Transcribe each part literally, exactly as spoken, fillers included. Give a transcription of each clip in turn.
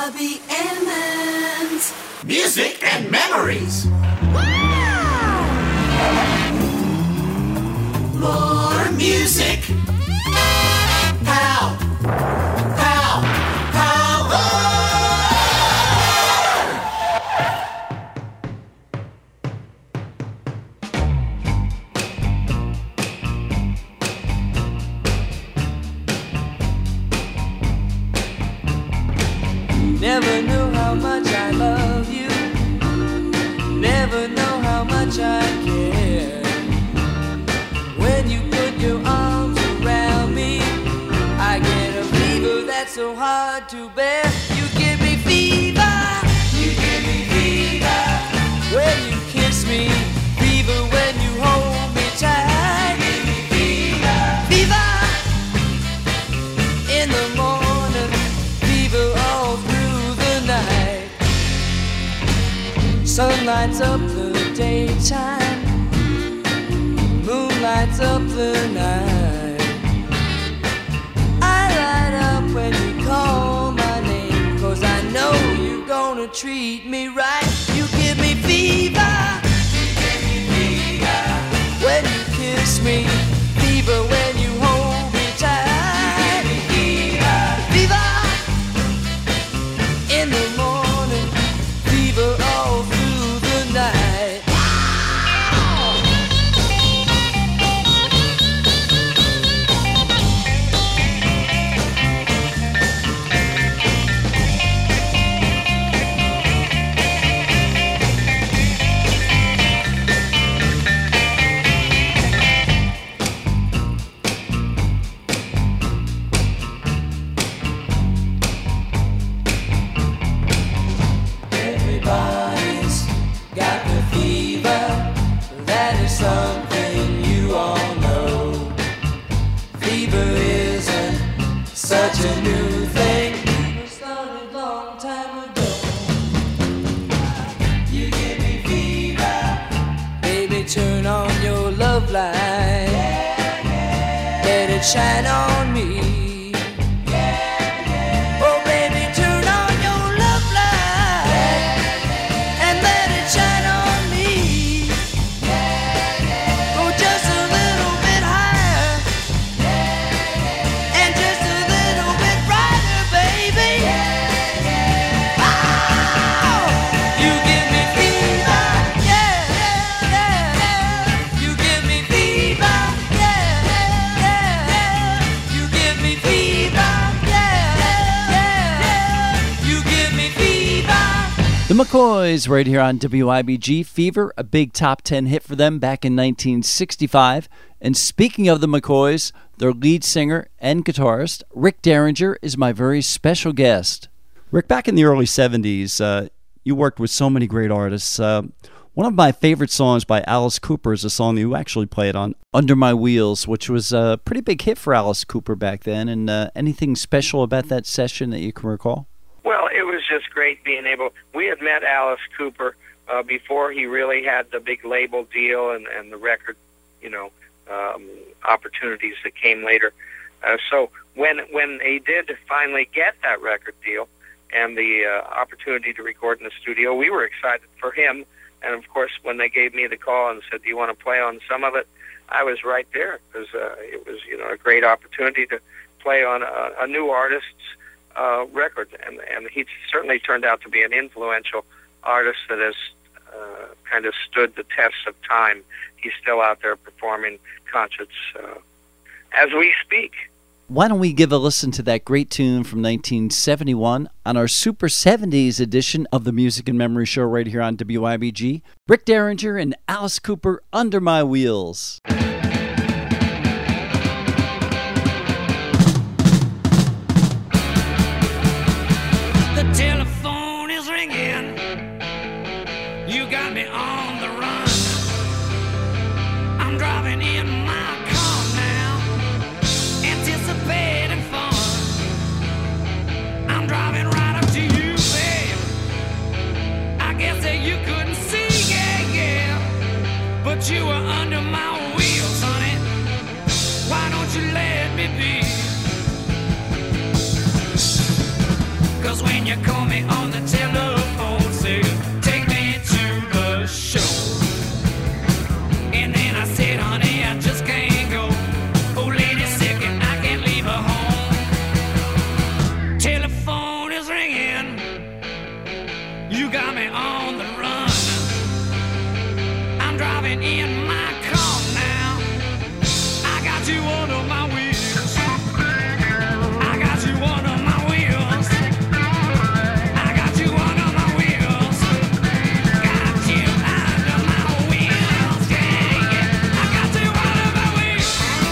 Bobby Emmons. Music and memories. Wow! More music. Pow! Pow! Power! Never knew how much I love you. Never know how much I care. When you put your arms around me, I get a fever that's so hard to bear. You give me fever. You give me fever. When you kiss me, fever when you hold me tight. You give me fever. Fever in the morning, fever all through the night. Sun lights up the daytime, moon lights up the night. I light up when you call my name, 'cause I know you're gonna treat me right. You give me fever. You give me fever. When you kiss me, fever when you hold me tight. You give me fever. Fever in the morning, fever all through the night. Everybody's got the fever. That is something you all know. Fever isn't such a new thing. It started a long time ago. You give me fever. Baby, turn on your love light. Yeah, yeah. Let it shine on me. Oh, baby, turn on your love light and let it shine on me. Go just a little bit higher and just a little bit brighter, baby. Oh, you give me fever, yeah, yeah, yeah. You give me fever, yeah, yeah. You give me fever, yeah, yeah. You give me fever. The McCoys right here on W I B G. Fever, a big top ten hit for them back in nineteen sixty-five. And speaking of the McCoys, their lead singer and guitarist, Rick Derringer, is my very special guest. Rick, back in the early seventies, uh, you worked with so many great artists. Uh, one of my favorite songs by Alice Cooper is a song that you actually played on, Under My Wheels, which was a pretty big hit for Alice Cooper back then. And uh, anything special about that session that you can recall? Well, it was just great being able. We had met Alice Cooper uh, before he really had the big label deal and, and the record, you know, um, opportunities that came later. Uh, so when when he did finally get that record deal and the uh, opportunity to record in the studio, we were excited for him. And of course, when they gave me the call and said, "Do you want to play on some of it?" I was right there because uh, it was, you know, a great opportunity to play on a, a new artist's Uh, record, and, and he certainly turned out to be an influential artist that has uh, kind of stood the test of time. He's still out there performing concerts uh, as we speak. Why don't we give a listen to that great tune from nineteen seventy-one on our Super seventies edition of the Music and Memory Show right here on W I B G. Rick Derringer and Alice Cooper, Under My Wheels. The telephone is ringing. You got me on the run. I'm driving in my car now, anticipating fun. I'm driving right up to you, babe. I guess that you couldn't see, yeah, yeah, but you were under my wheels, honey. Why don't you let me be? 'Cause when you call me on the telephone, say, take me to the show. And then I said, honey, I just can't go. Old lady's sick and I can't leave her home. Telephone is ringing. You got me on the run. I'm driving in my car now. I got you under my wheels. I got you under my wheels. I got you under my wheels. Got you under my wheels. Yeah, yeah. I got you under my wheels.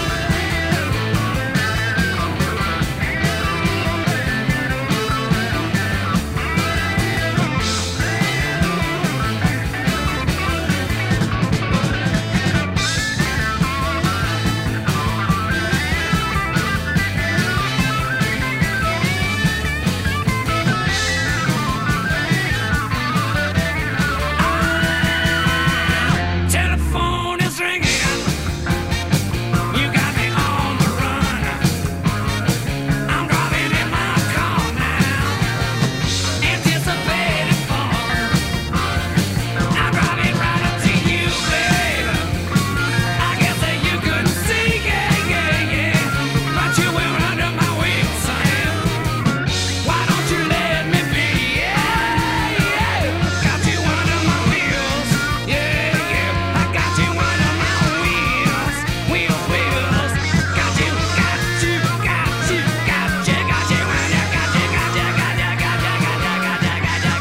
Telephone is ringing. You got me on the run. I'm driving in my car now, anticipating fun. I'm driving right up to you, babe. I guess that you couldn't see, yeah, yeah, yeah. But you were under my wheels, Sam. Why don't you let me be? Yeah, yeah. Got you under my wheels. Yeah, yeah. I got you under my wheels. Wheels, wheels. Got you, got you, got you, got you, got you under, got you, got you, got you, got you, got you, got you, got you, got you, got you, got you, got you,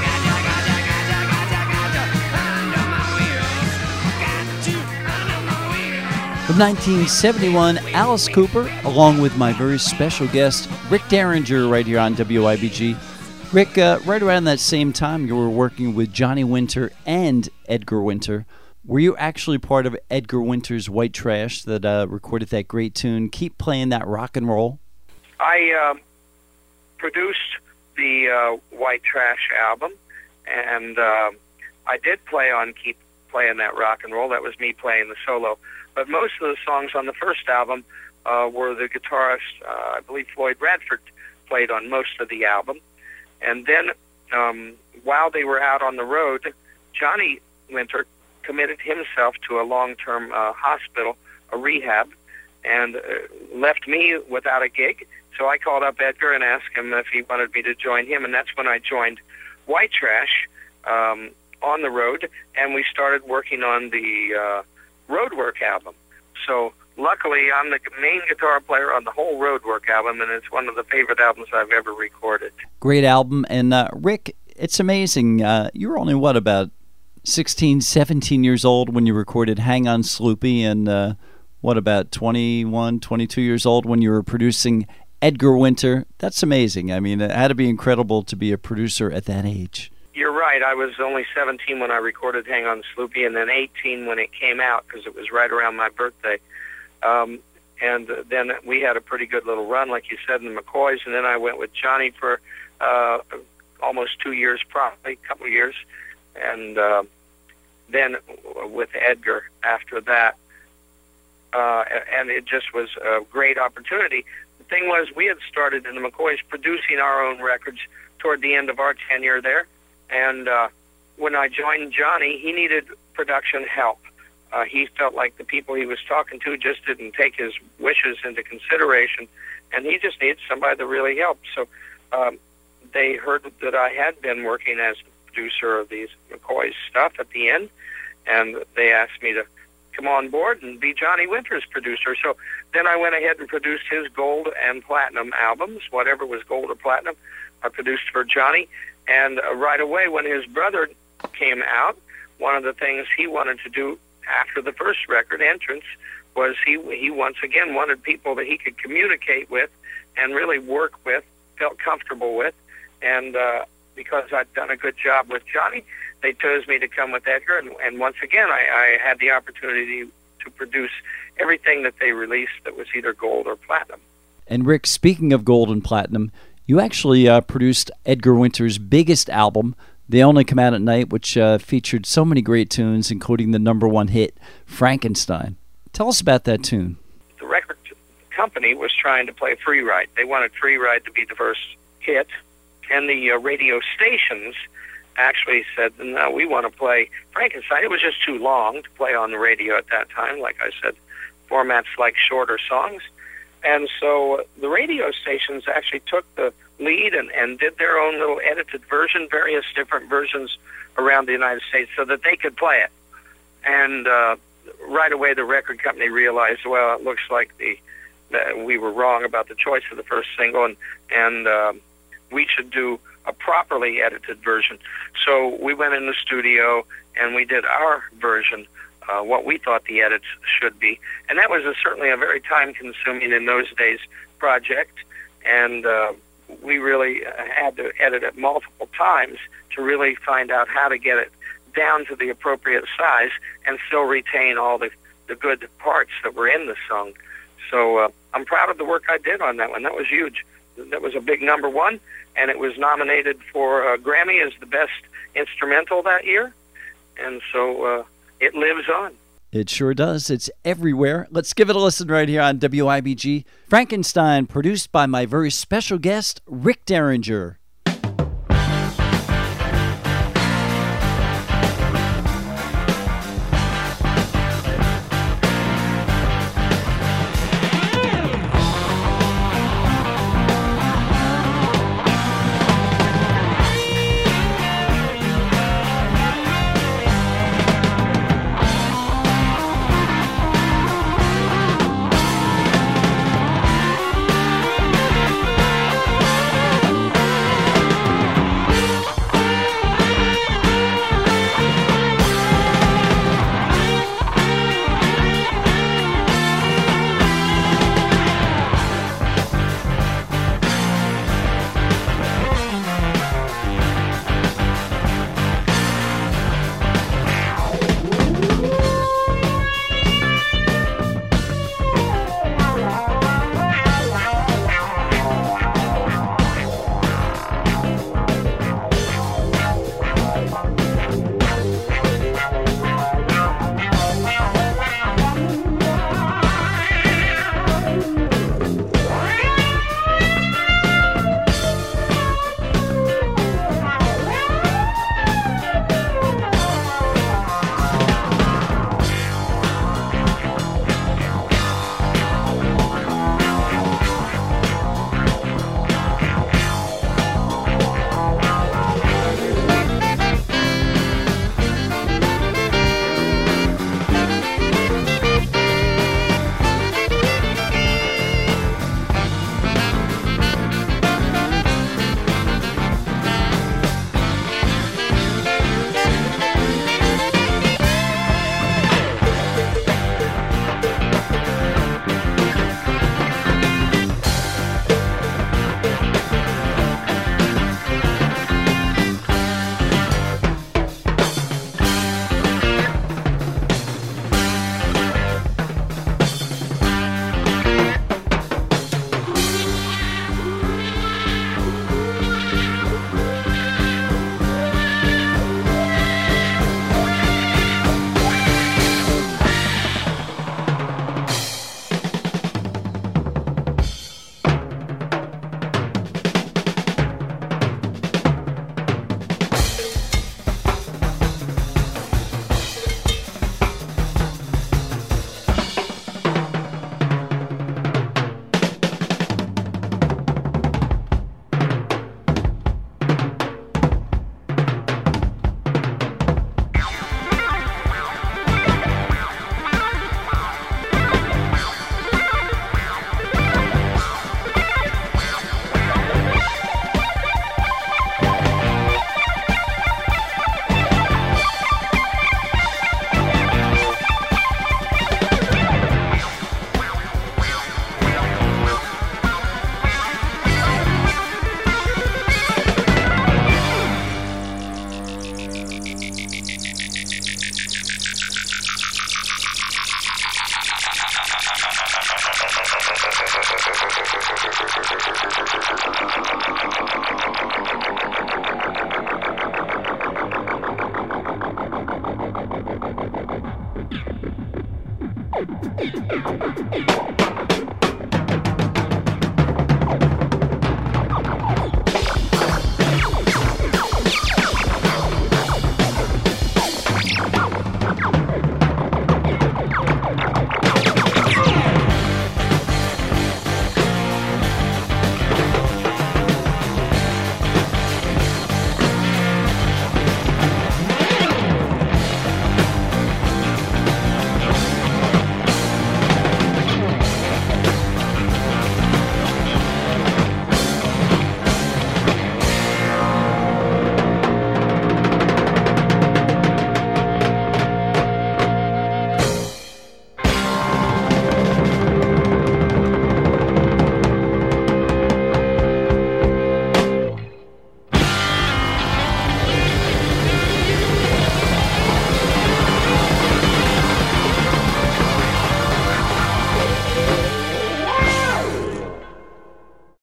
under my wheels. Got you under my wheels. From nineteen seventy-one, Alice Cooper, along with my very special guest, Rick Derringer, right here on W I B G. Rick, uh, right around that same time, you were working with Johnny Winter and Edgar Winter. Were you actually part of Edgar Winter's White Trash that uh, recorded that great tune, Keep Playing That Rock and Roll? I uh, produced the uh, White Trash album, and uh, I did play on Keep Playing That Rock and Roll. That was me playing the solo. But most of the songs on the first album uh, were the guitarist, uh, I believe Floyd Radford, played on most of the album. And then um, while they were out on the road, Johnny Winter committed himself to a long-term uh, hospital, a rehab, and uh, left me without a gig. So I called up Edgar and asked him if he wanted me to join him, and that's when I joined White Trash um, on the road, and we started working on the uh, Roadwork album. So luckily, I'm the main guitar player on the whole Roadwork album, and it's one of the favorite albums I've ever recorded. Great album. And uh, Rick, it's amazing. Uh, you were only, what, about sixteen, seventeen years old when you recorded Hang On Sloopy, and uh, what, about twenty-one, twenty-two years old when you were producing Edgar Winter? That's amazing. I mean, it had to be incredible to be a producer at that age. You're right. I was only seventeen when I recorded Hang On Sloopy, and then eighteen when it came out, because it was right around my birthday. Um, and then we had a pretty good little run, like you said, in the McCoys, and then I went with Johnny for uh, almost two years, probably a couple of years, and uh, then with Edgar after that. Uh, and it just was a great opportunity. The thing was, we had started in the McCoys producing our own records toward the end of our tenure there. And uh, when I joined Johnny, he needed production help. Uh, he felt like the people he was talking to just didn't take his wishes into consideration, and he just needed somebody to really help. So um, they heard that I had been working as the producer of these McCoy's stuff at the end, and they asked me to come on board and be Johnny Winter's producer. So then I went ahead and produced his gold and platinum albums, whatever was gold or platinum, I produced for Johnny. And uh, right away, when his brother came out, one of the things he wanted to do after the first record, Entrance, was he he once again wanted people that he could communicate with and really work with, felt comfortable with. And uh, because I'd done a good job with Johnny, they chose me to come with Edgar. And, and once again, I, I had the opportunity to produce everything that they released that was either gold or platinum. And Rick, speaking of gold and platinum, you actually uh, produced Edgar Winter's biggest album, They Only Come Out at Night, which uh, featured so many great tunes, including the number one hit, Frankenstein. Tell us about that tune. The record company was trying to play Free Ride. They wanted Free Ride to be the first hit, and the uh, radio stations actually said, no, we want to play Frankenstein. It was just too long to play on the radio at that time. Like I said, formats like shorter songs. And so uh, the radio stations actually took the lead and, and did their own little edited version, various different versions around the United States so that they could play it. And uh, right away the record company realized, well, it looks like the that we were wrong about the choice of the first single, and, and uh, we should do a properly edited version. So we went in the studio and we did our version, uh, what we thought the edits should be. And that was a, certainly a very time-consuming in those days project, and uh, we really had to edit it multiple times to really find out how to get it down to the appropriate size and still retain all the, the good parts that were in the song. So uh, I'm proud of the work I did on that one. That was huge. That was a big number one, and it was nominated for a Grammy as the best instrumental that year. And so uh, it lives on. It sure does. It's everywhere. Let's give it a listen right here on W I B G. Frankenstein, produced by my very special guest, Rick Derringer. Thank you.